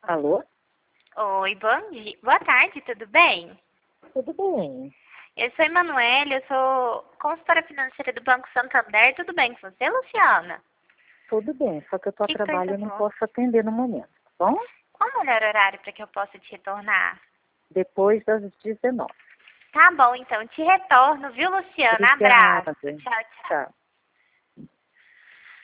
Alô? Oi, bom dia. Boa tarde, tudo bem? Tudo bem? Eu sou Emanuele, eu sou consultora financeira do Banco Santander. Tudo bem com você, Luciana? Tudo bem, só que eu tô a Que trabalho coisa e não boa. posso atender no momento, tá bom? Qual o melhor horário para que eu possa te retornar? Depois das 19. Tá bom, então te retorno, viu, Luciana? Abraço. Obrigada. Tchau, tchau. Tchau.